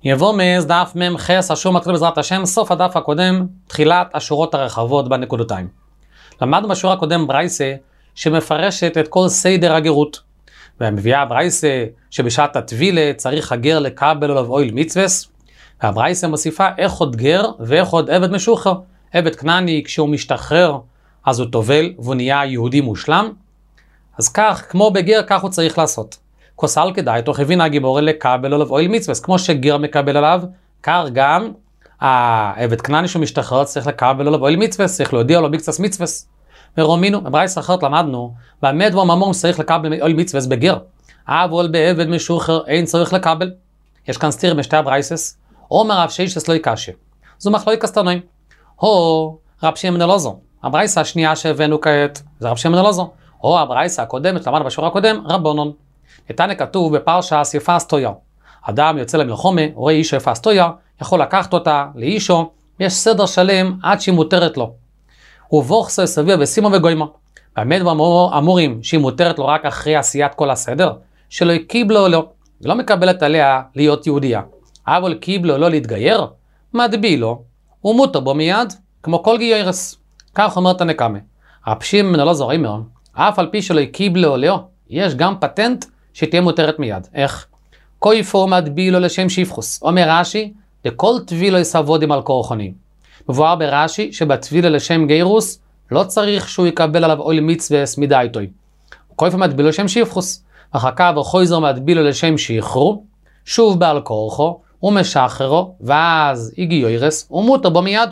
יבוא מאז דף ממחס אשור מתחיל בעזרת השם, סוף הדף הקודם, תחילת השורות הרחבות בנקודותיים. למדנו בשיעור הקודם ברייסה שמפרשת את כל סדר הגרות. והמביאה ברייסה שבשעת הטבילה צריך הגר לקבל עליו אויל מצווס, והברייסה מוסיפה איך עוד גר ואיך עוד עבד משוחרר. עבד כנעני כשהוא משתחרר אז הוא טובל והוא נהיה יהודי מושלם. אז כך, כמו בגר, כך הוא צריך לעשות. כוסל כדאי, תוך הבין הגיבור לקבל עליו אויל מצווס. כמו שגר מקבל עליו, כך גם העבד כנעני שהוא משתחרר צריך לקבל עליו אויל מצווס, צריך להודיע לו בקצת מצווס. ורומינו, בברייסה אחרת למדנו, באמת והממון צריך לקבל אויל מצווס בגר. אבל בעבד משוחרר אין צריך לקבל. יש כאן סתיר בשתי הברייסס. אומר רב שיישס לא יקשה. זו מחלוקת קסטנועים. הו רב שמעון אלעזר. הברייסה השנייה שהבאנו כעת, זה רב שמעון אלעזר. או הברייסה הקודמת, למדנו בשיעור הקודם, רבונון. נתניה כתוב בפרשה יפה סטויה. אדם יוצא למלחמה, רואה אישו יפה סטויה, יכול לקחת אותה לאישו, יש סדר שלם עד שהיא מותרת לו. ובוכסו סביר וסימו וגוימה. באמת אמורים שהיא מותרת לו רק אחרי עשיית כל הסדר, שלא קיבלו לו, לא מקבלת עליה להיות יהודייה. אבל קיבלו לו להתגייר, מדביל לו, ומותר בו מיד, כמו כל גיירס. כך אומרת הנקמה. רב שמעון אלעזר אומר, אף על פי שלא קיבלו לו, יש גם פטנט שתהיה מותרת מיד. איך? כויפו מדבילו לשם שפחוס. אומר רש"י, לכל טבילו יסעבודים על כורחונים. מבואר ברש"י שבטבילה לשם גיירוס לא צריך שהוא יקבל עליו אויל מצווס מדייתוי. כויפו מדבילו לשם שפחוס. אחר כך וחויזר מדבילו לשם שחרו, שוב בעל כורחו, ומשחררו, ואז הגיעו ירס, ומותר בו מיד.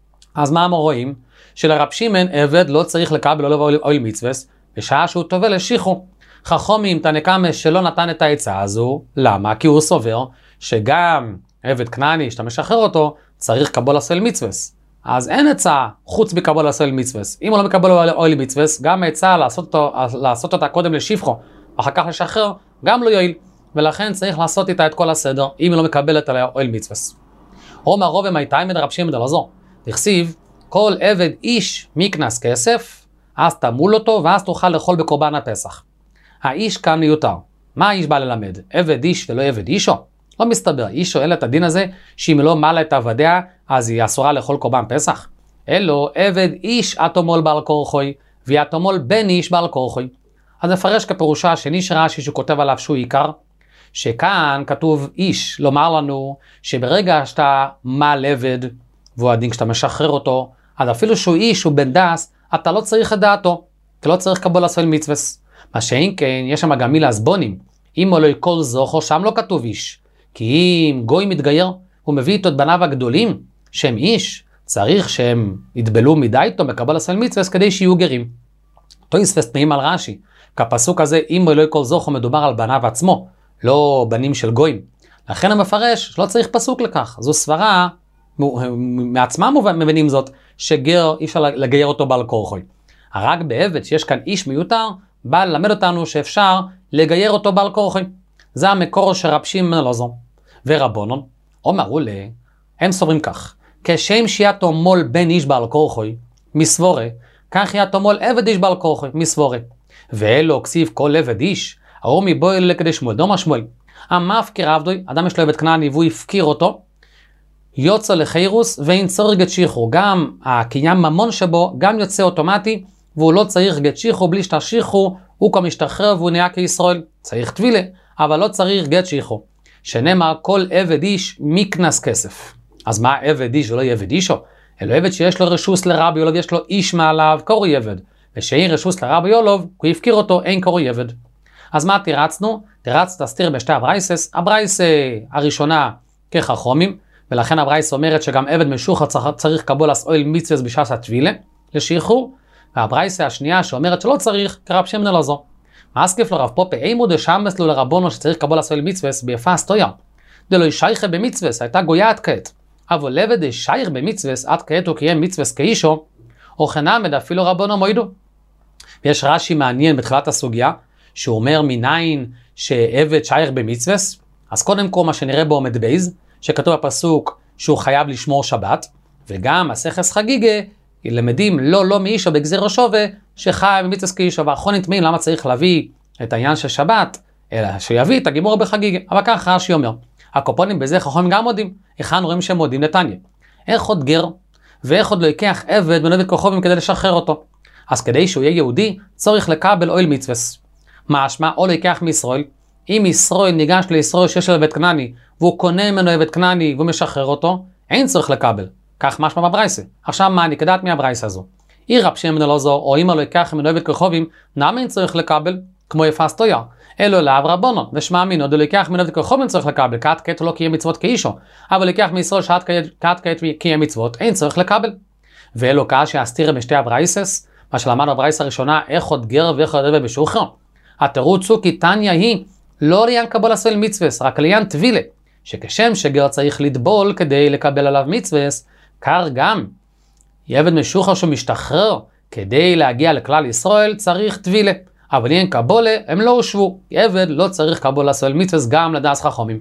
אז מה רואים? שלרב שמעון עבד לא צריך לקבל עליו אויל מצווס, בשעה שהוא טובל לשיחו. חכמים תנקמה שלא נתן את העצה הזו, למה? כי הוא סובר שגם עבד כנעני שאתה משחרר אותו, צריך לקבל אויל מצווס. אז אין עצה חוץ מקבל אויל מצווס. אם הוא לא מקבל אויל מצווס, גם העצה לעשות אותה קודם לשפחו, ואחר כך לשחרר, גם לא יועיל. ולכן צריך לעשות איתה את כל הסדר, אם היא לא מקבלת עליה אויל מצווס. אומר רוב ומייתאי מדרב שמעון אלעזר. תכסיב, כל עבד איש מקנס כסף, אז תמול אותו, ואז תוכל לאכול בקורבן הפסח. האיש כאן מיותר. מה האיש בא ללמד? עבד איש ולא עבד אישו? לא מסתבר, איש שואל את הדין הזה, שאם לא מעלה את עבדיה, אז היא אסורה לאכול קורבן פסח. אלו עבד איש אתומול בעל כורחוי, ואתומול בן איש בעל כורחוי. אז נפרש כפירושה השני שרש"י שהוא כותב עליו שהוא עיקר, שכאן כתוב איש, לומר לנו שברגע שאתה מעל עבד, והוא הדין כשאתה משחרר אותו, אז אפילו שהוא איש, הוא בן דס, אתה לא צריך את דעתו, אתה לא צריך לקבל אויל מצווס. מה שאין כן, יש שם גם מילה הסבונים. אם אלוהי כל זוכר, שם לא כתוב איש. כי אם גוי מתגייר, הוא מביא איתו את בניו הגדולים, שהם איש, צריך שהם יתבלו מדי איתו, מקבל אויל מצווס, כדי שיהיו גרים. תוספות תנאים על רש"י. כפסוק הזה, אם אלוהי כל זוכר, מדובר על בניו עצמו, לא בנים של גויים. לכן המפרש, שלא צריך פסוק לכך. זו סברה, מעצמם מבינים זאת, שגר אי אפשר לגייר אותו בעל כורחוי. רק בעבד שיש כאן איש מיותר, בא ללמד אותנו שאפשר לגייר אותו בעל כורחוי. זה המקור של רב שמעון אלעזר. ורבונון, אומרו לה, הם סוברים כך, כשם שיתו מול בן איש בעל כורחוי, מסבורה, כך יתו מול עבד איש בעל כורחוי, מסבורה. ואלו כסיב כל עבד איש, ההוא מבוי לקדש שמואל, דומה שמואל. המפקיר עבדוי, אדם יש לו עבד כנעני והוא הפקיר אותו, יוצא לחירוס ואין צריך גט שחרור. גם הקניין ממון שבו גם יוצא אוטומטי, והוא לא צריך גט שחרור, בלי שאתה שחרור, הוא כבר משתחרר והוא נהיה כישראל. צריך טבילה, אבל לא צריך גט שחרור. שנאמר כל עבד איש מקנס כסף. אז מה עבד איש ולא עבד אישו? אלו עבד שיש לו רשוס לרבי יולוב, יש לו איש מעליו, קורא עבד. ושאין רשוס לרבי יולוב, הוא יפקיר אותו, אין קורא עבד. אז מה תירצנו? תירצת סתיר בשתי הברייסס. הברייסה הראשונה כחכמים, ולכן הברייסה אומרת שגם עבד משוחרר צריך לקבל אויל מצווס בשעת הטבילה לשחרור, והברייסה השנייה שאומרת שלא צריך, כרב שמעון אלעזר. מאסקף לרב פופה, אימו דשמס לו לרבונו שצריך לקבל אויל מצווס ביפה סטויה. דלא ישייכה במצווס, הייתה גויה עד כעת. אבל עבד ישייך במצווס עד כעת הוא קיים מצווס כאישו, או חנמד אפילו רבונו מוידו. ויש רש"י מעניין בתחילת הסוגיה, שהוא אומר מניין שעבד שייך במצווס. אז קודם כל מה שנראה בו עומד בייז, שכתוב בפסוק שהוא חייב לשמור שבת, וגם הסכס חגיגה, למדים לא מאישו בגזיר השווה, שחי במצווס כאישו, ואחרונים תמיעים למה צריך להביא את העניין של שבת, אלא שיביא את הגימור בחגיגה. אבל כך רש"י אומר, הקופונים בזה חכמים גם מודים. היכן רואים שהם מודים? נתניה. איך עוד גר ואיך עוד לא ייקח עבד בנובת כוכבים כדי לשחרר אותו. אז כדי שהוא יהיה יהודי צריך לקבל אוהל מצווס. משמע או לא ייקח מישראל. אם ישראל ניגש לישראל שיש לו עבד כנעני והוא קונה ממנו עבד כנעני והוא משחרר אותו, אין צריך לקבל. כך משמע בברייסה. עכשיו מה, נקדת מהברייסה הזו? אי רב שמעון אלעזר או אמא לא ייקח ממנו עבד כוכבים, נמה אין צריך לקבל? כמו יפס תויה. אלו לאו רבונו, ושמע מינו, דו לקח ממנו עבד כוכבים צריך לקבל, כעת כעת לא קיים מצוות כאישו, אבל לקח מישראל שעת כעת קיים מצוות, אין צריך לקבל. ואלו כאשר הסתירה משתי הברייסס, מה שלמדנו בברייסה הראשונה, איך עוד גר ואיך עוד עבד בשוחר. התירוץ הוא כי תניא היא לא לעניין קבול עשוי מצווס, רק לעניין טבילה, שכשם שגר צריך לטבול כדי לקבל עליו מצווס, כך גם עבד משוחרר שמשתחרר כדי להגיע לכלל ישראל צריך טבילה. אבל אין קבולה, הם לא הושבו. עבד לא צריך קבול עשוי מצווס גם לדעת חכמים.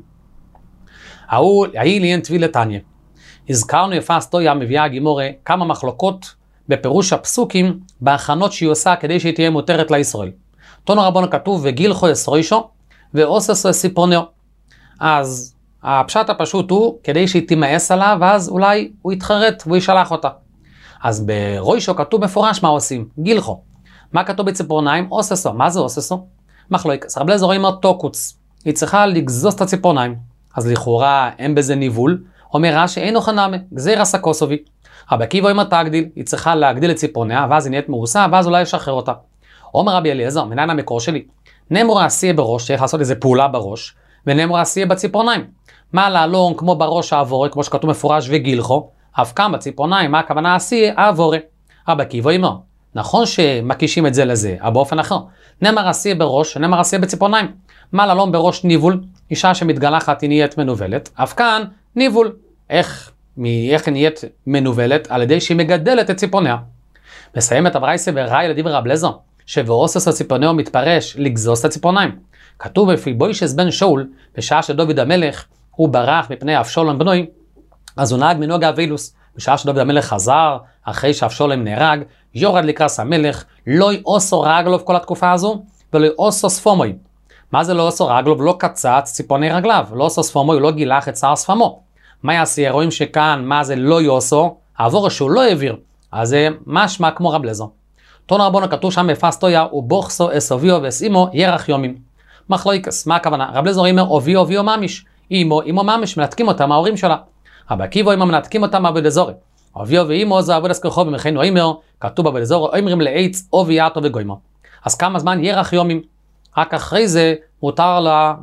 ההיא לעניין טבילה תניא. הזכרנו יפס תויה מביאה הגימורה כמה מחלוקות בפירוש הפסוקים בהכנות שהיא עושה כדי שהיא תהיה מותרת לישראל. תנו רבנו כתוב וגילחו ישרוישו ואוססו סיפורנאו. אז הפשט הפשוט הוא כדי שהיא תימאס עליו ואז אולי הוא יתחרט והוא ישלח אותה. אז ברוישו כתוב מפורש מה עושים, גילחו. מה כתוב בציפורניים? אוססו. מה זה אוססו? מחלוקת. רב אליעזר אומר תוקוץ. היא צריכה לגזוז את הציפורניים. אז לכאורה אין בזה ניבול. אומר רש"י אין אוכנמי, גזיר הסקוסובי. רבי עקיבא אומר תגדיל, היא צריכה להגדיל את ציפורניה ואז היא נהיית מאוסה ואז אולי ישחרר אותה. אומר רבי אליעזר, מנין המקור שלי? נאמר עשייה בראש, צריך לעשות איזה פעולה בראש, ונאמר עשייה בציפורניים. מה לעלון כמו בראש העבורה, כמו שכתוב מפורש וגילחו, אף כאן בציפורניים, מה הכוונה עשייה? העבורה. רבי עקיבא אומר, נכון שמקישים את זה לזה, אבל באופן אחר. נאמר עשייה בראש, נאמר עשייה בציפורניים. מה לעלון בראש ניבול, אישה שמתגלחת היא נהיית מנובלת, אף כאן ניבול. איך היא נהיית מנובלת? על ידי שהיא מגדלת את ציפורניה. מסיים את הברייסה וראי לדברי רב אליעזר, שבאוסס הציפורניה מתפרש לגזוז את הציפורניים. כתוב מפיבוישס בן שאול, בשעה שדוד המלך הוא ברח מפני אבשלום בנוי, אז הוא נהג מנהג האבילוס. בשעה שדוד המלך חזר, אחרי שאבשלום נהרג, יורד לקרס המלך, לא יאוסו רגלוב כל התקופה הזו, ולא יאוסו ספומוי. מה זה לא יאוסו רגלוב? לא קצץ ציפורני רגליו, לא יאוסו ספומוי, לא גילח את שיער שפמו. מה יעשה? רואים שכאן, מה זה לא יאוסו? העבור שהוא לא העביר. אז זה משמע כמו רב אליעזר. תנו רבנו כתוב שם בפס תויה, ובוכסו אסוביו ואסימו ירח יומים. מחלוקס, מה הכוונה? רב אליעזר אומר אוביו ממש. אימו ממש, מנתקים אותם ההורים שלה. רבי עקיבא אימו מנתקים אותם מעבודה זרה. אוביו ואימו זה עבודת כוכבים, וכן אומר, כתוב בעבודה זרה, אומרים לעץ אוביאתו וגוימו. אז כמה זמן? ירח יומים. רק אחרי זה מותר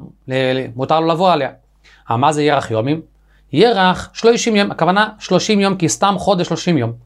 לו לבוא עליה. מה זה ירח יומים? ירח 30 יום, הכוונה 30 יום, כי סתם חודש 30 יום.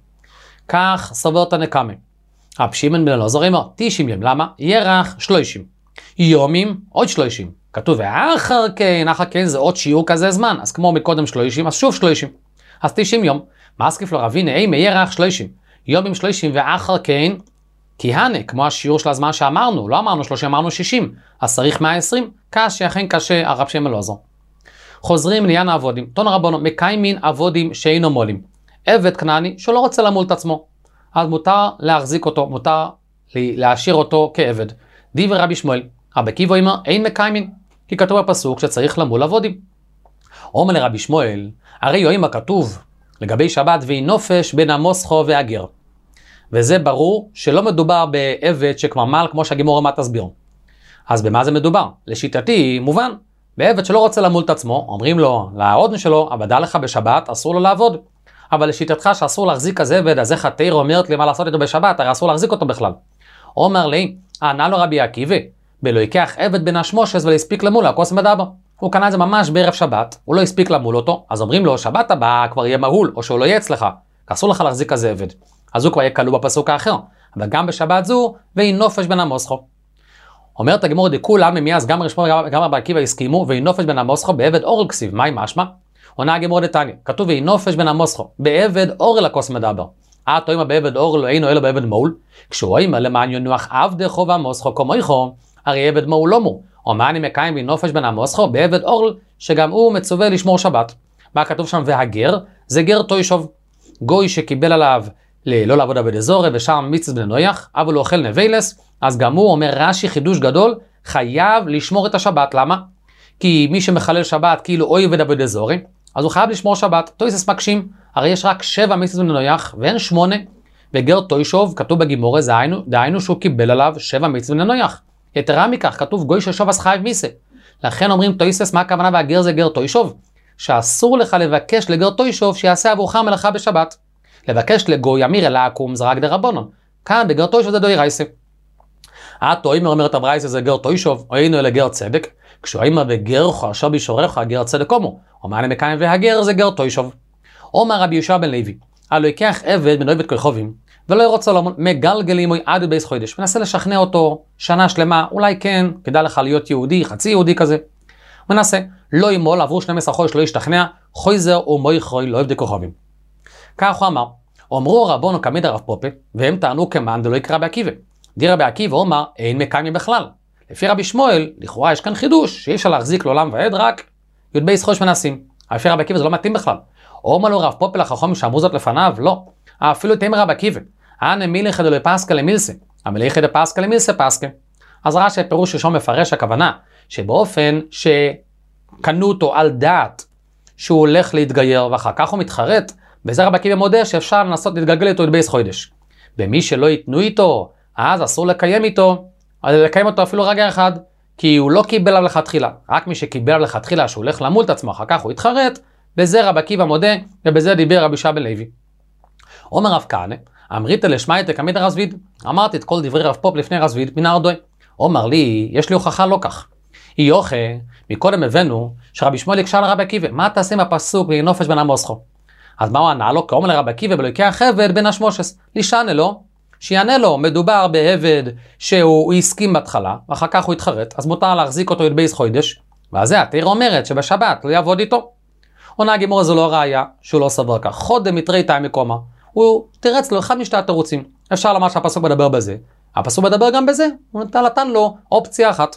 כך סובר את הנקמה. רב שמעון בן אלעזר אומר 90 יום, למה? ירח 30. יומים עוד 30. כתוב ואחר כן זה עוד שיעור כזה זמן, אז כמו מקודם 30, אז שוב 30. אז 90 יום. מסקיף לו רבינה, ירח 30. יומים 30 ואחר כן, כהנה, כמו השיעור של הזמן שאמרנו, לא אמרנו 30, אמרנו 60, אז צריך 120, קשה, אכן קשה, הרב שמעון אלעזר. חוזרים לעניין העבודים. תנו רבנו, מקיימין עבודים שאינו מולים. עבד כנעני שלא רוצה למול את עצמו, אז מותר להחזיק אותו, מותר להשאיר אותו כעבד. דברי רבי שמואל, רבי עקיבא אומר, אין מקיימין, כי כתוב בפסוק שצריך למול עבודים. אומר לרבי שמואל, הרי יואים הכתוב לגבי שבת והיא נופש בין המוסכו והגר. וזה ברור שלא מדובר בעבד שכבר מל כמו שהגימור מה תסביר. אז במה זה מדובר? לשיטתי מובן, בעבד שלא רוצה למול את עצמו, אומרים לו, לעודן שלו, עבדה לך בשבת, אסור לו לעבוד. אבל לשיטתך שאסור להחזיק כזה עבד, אז איך התורה אומרת לי מה לעשות איתו בשבת, הרי אסור להחזיק אותו בכלל. אומר לי, ענה לו רבי עקיבא, ולא ייקח עבד בן השמושס ולהספיק למול, הכוס מדבר. הוא קנה את זה ממש בערב שבת, הוא לא הספיק למול אותו, אז אומרים לו, שבת הבאה כבר יהיה מהול, או שהוא לא יהיה אצלך, אסור לך להחזיק כזה עבד. אז הוא כבר יהיה כלוא בפסוק האחר, אבל גם בשבת זו, והיא נופש בין המוסכו. אומרת הגמור דכולם ממיאז גם רבי עקיבא הסכימו, והיא נופש בין המוסכו בעבד אורל כסיב, מהי משמע? עונה הגמור דתניא, כתוב והיא נופש בין המוסכו, בעבד אורל הכוס מדבר. תוימה בעבד אורל אינו אלא בעבד מול, כשרואים למען ינוח עבדך והמוסכו כמויכו, הרי עבד מול לא מו. או מה אני מקיים והיא נופש בין המוסכו בעבד אורל, שגם הוא מצווה לשמור שבת. מה כתוב שם? והגר, זה גר תוישוב. גוי שקיבל עליו לא לעבוד עבודה זרה ושם מצוות בני נויח, אבל הוא אוכל נבלס, אז גם הוא אומר רש"י חידוש גדול, חייב לשמור את השבת. למה? כי מי שמחלל שבת כאילו אוי ודבד אזורי, אז הוא חייב לשמור שבת. תויסס מקשים, הרי יש רק 7 מצוות לנויח ואין 8, וגר תוישוב כתוב בגימורה, דהיינו שהוא קיבל עליו 7 מצוות לנויח. יתרה מכך, כתוב גוי ששוב אז חייב מיסה. לכן אומרים תויסס, מה הכוונה והגר זה גר תוישוב? שאסור לך לבקש לגר תוישוב שיעשה עבורך מלאכה בשבת. לבקש לגוי אמיר אלא עקום זה רק דרבנן. כאן בגר תוישוב זה דאורייסה. התוימר אומרת הברייסה זה גר תוישוב, או אינו אלא גר צדק, כשהוא אומר וגר חרשו בישורך גר צדק הומו, אומר למקיים והגר זה גר תוישוב. אומר רבי יהושע בן לוי, הלא יקח עבד בן עבד כוכבים, ולא ירוץ לו מגלגלים עד בייס חודש, מנסה לשכנע אותו שנה שלמה, אולי כן, כדאי לך להיות יהודי, חצי יהודי כזה. מנסה, לא ימול, עברו 12 חודש, לא ישתכנע, חויזר ומויכרוי לא עבדי כוכבים. כך הוא אמר, אמרו רבונו כמיד הרב פופה, והם טענו כמן דלא יקרא בעקיבא. די רבי עקיבא אומר, אין מקיימים בכלל. לפי רבי שמואל, לכאורה יש כאן חידוש, שאי אפשר להחזיק לעולם ועד רק י' בייס חודש מנסים. לפי רבי עקיבא זה לא מתאים בכלל. אומר לו רב פופה לחכמים שאמרו זאת לפניו, לא. אפילו תאמר רבי עקיבא, אנא מילכא דלא פסקא למילסה, המילכא דפסקא למילסה פסקא. אז רש"י פירוש ראשון מפרש הכוונה, שבאופן שקנו אותו על דעת שהוא הולך להתגייר, ואחר כך הוא מתחרט, בזה רבי עקיבא מודה שאפשר לנסות להתגלגל איתו את בייס חודש. ומי שלא ייתנו איתו, אז אסור לקיים איתו, לקיים אותו אפילו רגע אחד, כי הוא לא קיבל עליו לכתחילה. רק מי שקיבל עליו לכתחילה שהוא הולך למול את עצמו, אחר כך הוא יתחרט, בזה רבי עקיבא מודה, ובזה דיבר רבי יהושע בן לוי. אומר רב כהנא, אמרית לשמייתא כמיד הרב זביד, אמרתי את כל דברי רב פופ לפני רב זביד מן הארדוי. אומר לי, יש לי הוכחה לא כך. יוכה, מקודם הבאנו שרבי שמואל הקשה לרבי עקיבא, מה תעשה עם הפסוק נופש בן עמוסכו? אז מה הוא ענה לו? כאומר לרבי עקיבא ולא יקח עבד בן השמושס, לישנה לו, שיענה לו, מדובר בעבד שהוא הסכים בהתחלה, ואחר כך הוא התחרט, אז מותר להחזיק אותו את בייס חודש, ואז זה התורה אומרת שבשבת לא יעבוד איתו. עונה הגימורה זו לא ראיה שהוא לא סבר כך, חודם מתרי תאי מקומה, הוא תירץ לו אחד משתי התירוצים. אפשר לומר שהפסוק מדבר בזה, הפסוק מדבר גם בזה, הוא נתן לו אופציה אחת.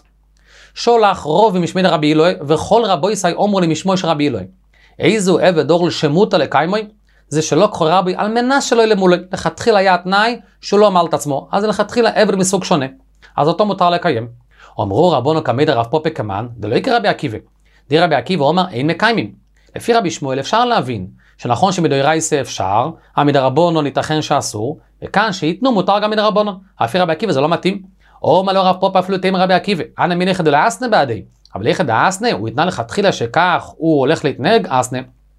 שולח רוב משמי רבי אלוהי, וכל רבו ישי אומרו למשמו של רבי אלוהי. איזו עבד אור לשמותא לקיימוי, זה שלא קחו רבי על מנה שלו למולוי. לכתחילה היה התנאי שהוא לא עמל את עצמו, אז לכתחילה עבד מסוג שונה. אז אותו מותר לקיים. אמרו רבונו כמיד הרב פופה כמן, דלא יקרא רבי עקיבא. די רבי עקיבא אומר אין מקיימים. לפי רבי שמואל אפשר להבין שנכון שמדאורייתא אפשר, מדרבנן ייתכן שאסור, וכאן שיתנו מותר גם מדרבנן. לפי רבי עקיבא זה לא מתאים. אומר לו רב פופה אפילו תאמר רבי עקיבא, אנא מילכא דלאסנא בעדי. אבל לכא דאסנא הוא יתנה לכתחילה שכך הוא הולך להתנהג אסנא.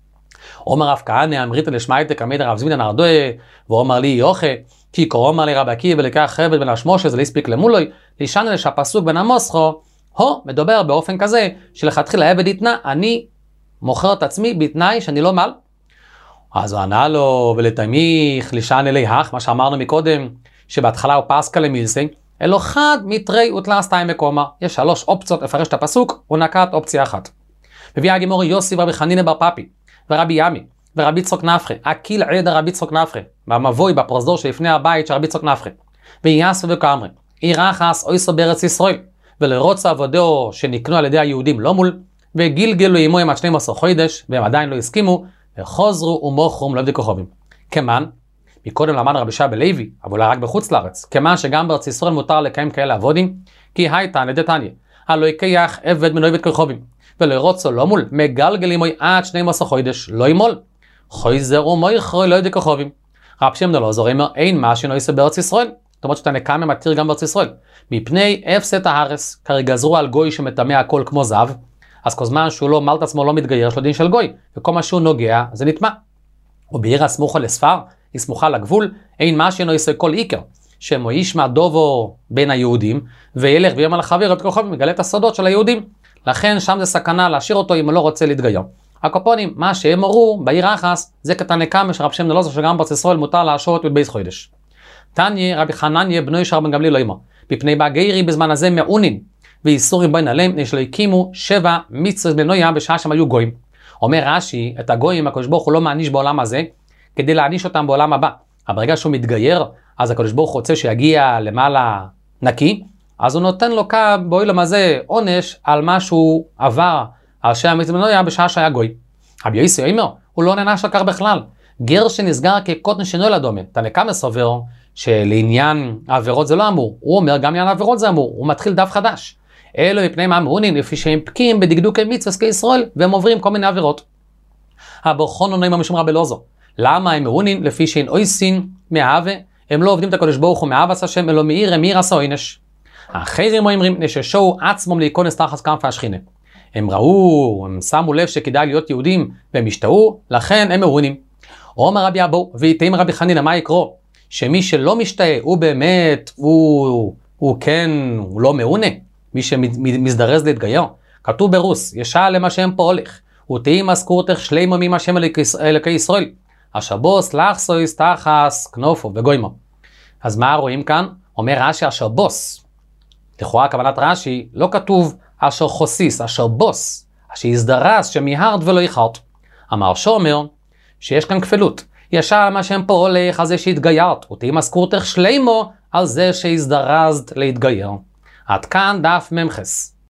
אומר רב כהנא אמרית לשמייתא כמיד הרב זביד הנרדוי, ואומר לי יוכה, כי כה אומר לי רבי עקיבא לקח עבד בן השמושס זה להספיק למולוי, לישנה שהפסוק בן עמוסכו, מדבר באופן כזה שלכתחילה עבד יתנה, אני מוכר את עצמי בתנאי שאני לא מעל. אז הוא ענה לו ולתמיך לישן אלי הך, מה שאמרנו מקודם, שבהתחלה הוא פסקא למילסי, אלו חד מתרי ותלסתיים מקומה. יש 3 אופציות לפרש את הפסוק, הוא נקט אופציה אחת. מביא הגימורי יוסי ורבי חנינא בר פפי, ורבי ימי, ורבי צחוק נפחא, אקיל עדה רבי צחוק נפחא, במבוי בפרוזדור שלפני הבית של רבי צחוק נפחא, ויעש וכאמרי, ירחס אויסו בארץ ישראל, ולרוץ עבודו שנקנו על ידי היהודים לא מול, וגילגלו עמו עם 12 חודש, והם עדיין לא הסכימו, וחוזרו ומוכרו לעבדי כוכבים. כמן, מקודם למד רבי יהושע בן לוי, אבל אולי רק בחוץ לארץ, כמן שגם בארץ ישראל מותר לקיים כאלה עבודים, כי הייתן לדתניא, הלא יקח עבד מן עבד כוכבים, ולרוצו לא מול, מגלגלים מוי עד 12 חודש, לא ימול. חויזר ומויכרוי לא עבדי כוכבים. רב שמעון בן אלעזר אומר, אין מה שאינו עושה בארץ ישראל. זאת אומרת שאתה נקמה מתיר גם בארץ ישראל. מפני אפסת הארץ, כרגע גזרו על גוי שמטמא הכל כמו זהב, אז כל זמן שהוא לא מל את עצמו לא מתגייר, יש לו דין של גוי, וכל מה שהוא נוגע זה נטמע. ובעיר הסמוכה לספר, היא סמוכה לגבול, אין מה שאינו עושה כל עיקר, שמו ישמע דובו בין היהודים, וילך ויאמר לחבר עבדי כוכבים, מגלה את הסודות של היהודים. לכן שם זה סכנה להשאיר אותו אם הוא לא רוצה להתגייר. הקופונים, מה שהם אמרו בעיר אחס, זה כתנקמה של רב שמעון בן אלעזר שגם בארץ ישראל מותר להשעות בבייס חודש. תניא רבי חנניה בנו ישר בן גמליאל לא אמר, מפני בגיירי בזמן הזה מעונין, ואיסורים בין עליהם, יש לו הקימו 7 מצוות בנויה בשעה שהם היו גויים. אומר רש"י, את הגויים הקדוש ברוך הוא לא מעניש בעולם הזה, כדי להעניש אותם בעולם הבא. אבל ברגע שהוא מתגייר, אז הקדוש ברוך הוא רוצה שיגיע למעלה נקי, אז הוא נותן לו בעולם הזה עונש על מה שהוא עבר, על שהמצוות בנויה בשעה שהיה גוי. רבי יוסי אומר, הוא לא נענש על כך בכלל. גר שנסגר כקוטן שאינו ילד דומה. תנקמה סובר שלעניין העבירות זה לא אמור. הוא אומר גם לעניין העבירות זה אמור. הוא מתחיל דף חדש. אלו מפני מה מעונים לפי שהם פקים בדקדוקי מצווה כישראל והם עוברים כל מיני עבירות. הברכון עונה משום רבי אלעזר, למה הם מעונים לפי שאין אויסין מאהבה, הם לא עובדים את הקדוש ברוך הוא מאהבת השם אלא מאיר עשה עונש. האחרים אומרים נששו עצמם להיכנס תחת כנף השכינה. הם ראו, הם שמו לב שכדאי להיות יהודים והם השתהו, לכן הם מעונים. אומר רבי אבו ויתאם רבי חנינא מה יקרו? שמי שלא משתאה הוא באמת, הוא לא מעונה, מי שמזדרז להתגייר. כתוב ברוס, ישע למה שם פה הולך, ותהי מזכורתך שלימה ממה שם אלוקי ישראל. השבוס לחסויס תחס כנופו וגוימו. אז מה רואים כאן? אומר רש"י השבוס. לכאורה כוונת רש"י לא כתוב אשר חוסיס, אשר בוס, אשר יזדרז שמיהרת ולא איחרת. המהרש"א אומר שיש כאן כפלות. ישר מה שם פה הולך על זה שהתגיירת, ותהי מזכורתך שלימו על זה שהזדרזת להתגייר. עד כאן דף ממחס.